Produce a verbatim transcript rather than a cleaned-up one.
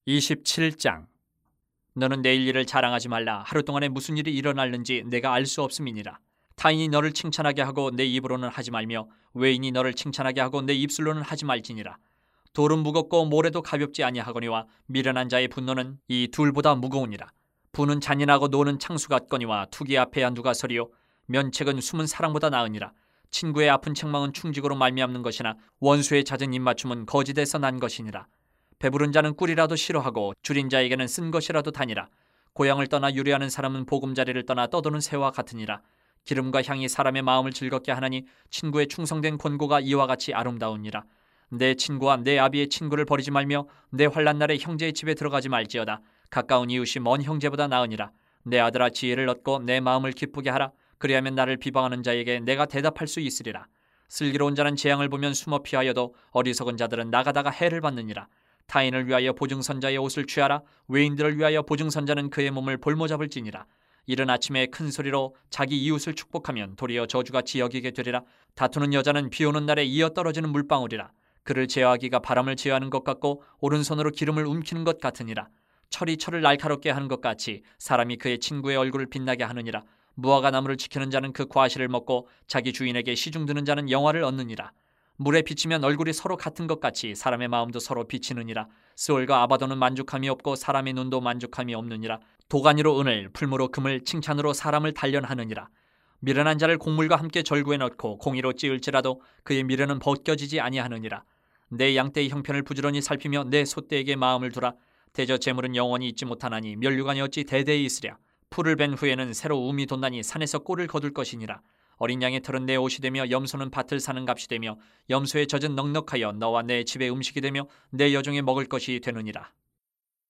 이십칠 장. 너는 내일 일을 자랑하지 말라. 하루 동안에 무슨 일이 일어날는지 내가 알 수 없음이니라. 타인이 너를 칭찬하게 하고 내 입으로는 하지 말며 외인이 너를 칭찬하게 하고 내 입술로는 하지 말지니라. 돌은 무겁고 모래도 가볍지 아니하거니와 미련한 자의 분노는 이 둘보다 무거우니라. 부는 잔인하고 노는 창수 같거니와 투기 앞에야 누가 서리요. 면책은 숨은 사랑보다 나으니라. 친구의 아픈 책망은 충직으로 말미암는 것이나 원수의 잦은 입맞춤은 거짓에서 난 것이니라. 배부른 자는 꿀이라도 싫어하고 줄인 자에게는 쓴 것이라도 다니라. 고향을 떠나 유래하는 사람은 보금자리를 떠나 떠도는 새와 같으니라. 기름과 향이 사람의 마음을 즐겁게 하나니 친구의 충성된 권고가 이와 같이 아름다우니라. 내 친구와 내 아비의 친구를 버리지 말며 내 환난 날에 형제의 집에 들어가지 말지어다. 가까운 이웃이 먼 형제보다 나으니라. 내 아들아 지혜를 얻고 내 마음을 기쁘게 하라. 그리하면 나를 비방하는 자에게 내가 대답할 수 있으리라. 슬기로운 자는 재앙을 보면 숨어 피하여도 어리석은 자들은 나가다가 해를 받느니라. 타인을 위하여 보증선자의 옷을 취하라. 외인들을 위하여 보증선자는 그의 몸을 볼모잡을지니라. 이른 아침에 큰 소리로 자기 이웃을 축복하면 도리어 저주같이 여기게 되리라. 다투는 여자는 비오는 날에 이어 떨어지는 물방울이라. 그를 제어하기가 바람을 제어하는 것 같고 오른손으로 기름을 움키는 것 같으니라. 철이 철을 날카롭게 하는 것 같이 사람이 그의 친구의 얼굴을 빛나게 하느니라. 무화과 나무를 지키는 자는 그 과실을 먹고 자기 주인에게 시중드는 자는 영화를 얻느니라. 물에 비치면 얼굴이 서로 같은 것 같이 사람의 마음도 서로 비치느니라. 스올과 아바도는 만족함이 없고 사람의 눈도 만족함이 없느니라. 도가니로 은을, 풀무로 금을, 칭찬으로 사람을 단련하느니라. 미련한 자를 곡물과 함께 절구에 넣고 공의로 찌을지라도 그의 미련은 벗겨지지 아니하느니라. 내 양떼의 형편을 부지런히 살피며 내 소떼에게 마음을 두라. 대저 재물은 영원히 있지 못하나니 면류관이 어찌 대대히 있으랴. 풀을 벤 후에는 새로 움이 돋나니 산에서 꼴을 거둘 것이니라. 어린 양의 털은 내 옷이 되며 염소는 밭을 사는 값이 되며 염소의 젖은 넉넉하여 너와 내 집의 음식이 되며 내 여종의 먹을 것이 되느니라.